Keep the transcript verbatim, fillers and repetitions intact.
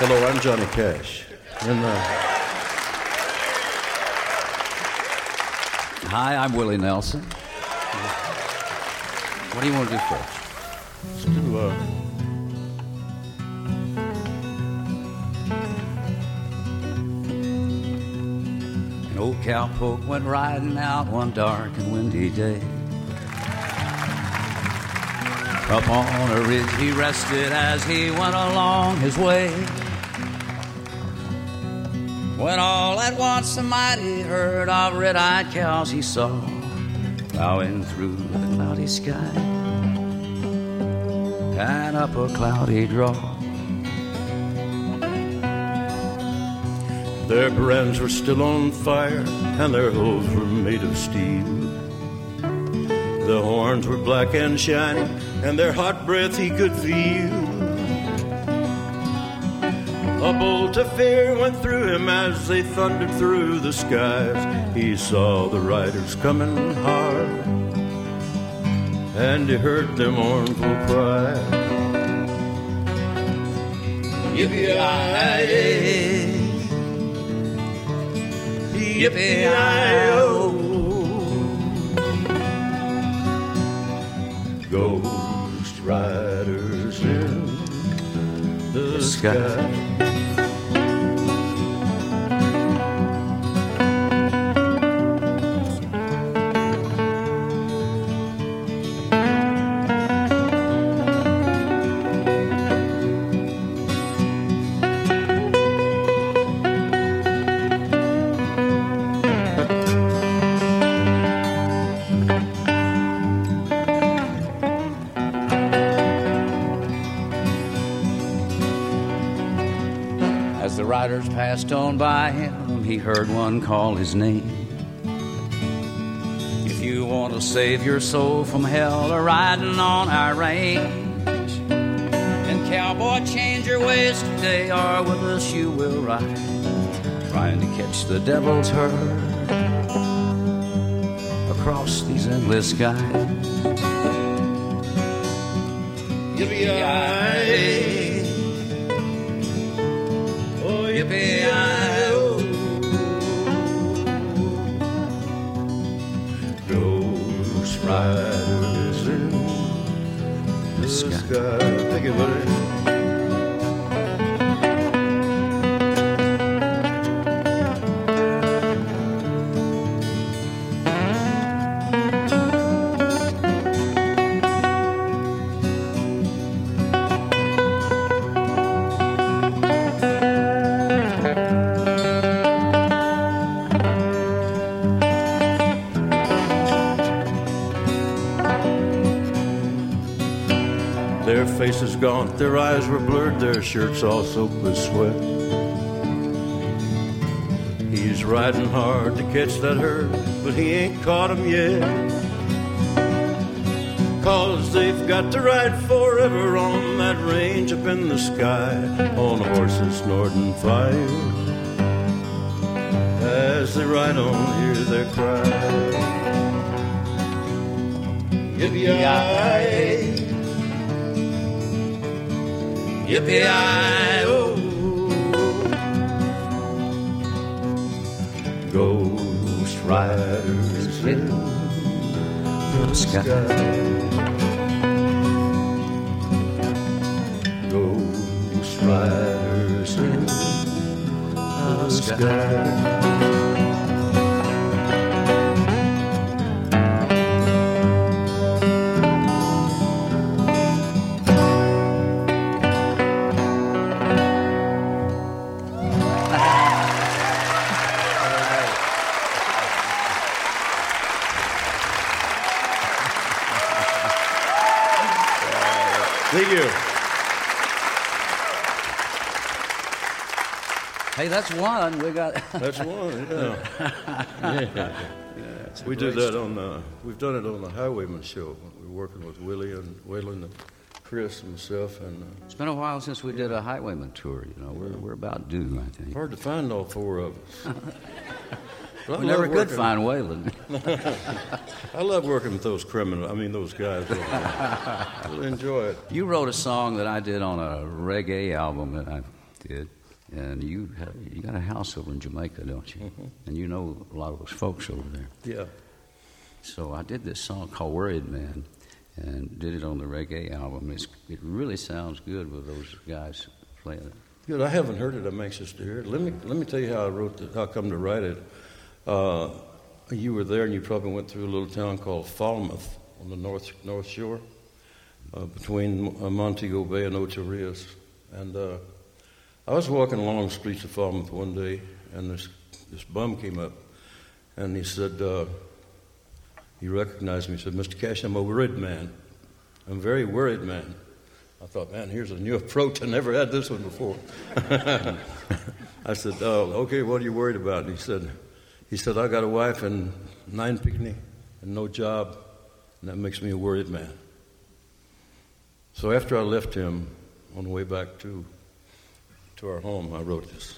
Hello, I'm Johnny Cash. And, uh... Hi, I'm Willie Nelson. What do you want to do first? Let's do, uh... An old cowpoke went riding out one dark and windy day. Up on a ridge he rested as he went along his way. When all at once a mighty herd of red-eyed cows he saw plowing through the cloudy sky and up a cloudy draw. Their brands were still on fire, and their hooves were made of steel. The horns were black and shiny, and their hot breath he could feel. A bolt of fear went through him as they thundered through the skies. He saw the riders coming hard, and he heard them mournful cry. Yippee-yi-yi, yippee-yi-yo, ghost riders in the sky. As the riders passed on by him, he heard one call his name. If you want to save your soul from hell, or riding on our range, then cowboy, change your ways today, or with us you will ride, trying to catch the devil's herd across these endless skies. Yippee-yi-yi, yippee-yi-yo, ghost riders in the sky. Thank you, buddy. Their faces gaunt, their eyes were blurred, their shirts all soaked with sweat. He's riding hard to catch that herd, but he ain't caught 'em yet. 'Cause they've got to ride forever on that range up in the sky, on horses snorting fire. As they ride on, hear their cry. Yippee-yi-yi, yippee-yi-yo, ghost riders in the sky. Ghost riders in the sky. Thank you. Hey, that's one. We got. That's one. Yeah. Yeah. Yeah, we did that on. Uh, we've done it on the Highwayman show. We're working with Willie and Waylon and Chris and myself. And uh, it's been a while since we did a Highwayman tour. You know, we're we're about due, I think. Hard to find all four of us. We never could find Waylon. I love working with those criminals. I mean, those guys. I really enjoy it. You wrote a song that I did on a reggae album that I did. And you have, you got a house over in Jamaica, don't you? Mm-hmm. And you know a lot of those folks over there. Yeah. So I did this song called Worried Man and did it on the reggae album. It's, it really sounds good with those guys playing it. Good. I haven't heard it. I'm anxious to hear it. Let me let me tell you how I wrote it, how I come to write it. Uh, you were there, and you probably went through a little town called Falmouth on the north north shore, uh, between uh, Montego Bay and Ocho Rios. And uh, I was walking along the streets of Falmouth one day, and this this bum came up, and he said, uh, he recognized me. He said, "Mister Cash, I'm a worried man. I'm a very worried man." I thought, man, here's a new approach. I never had this one before. I said, "Oh, okay, what are you worried about?" And he said, he said, "I got a wife and nine picnic and no job, and that makes me a worried man." So after I left him on the way back to to our home, I wrote this.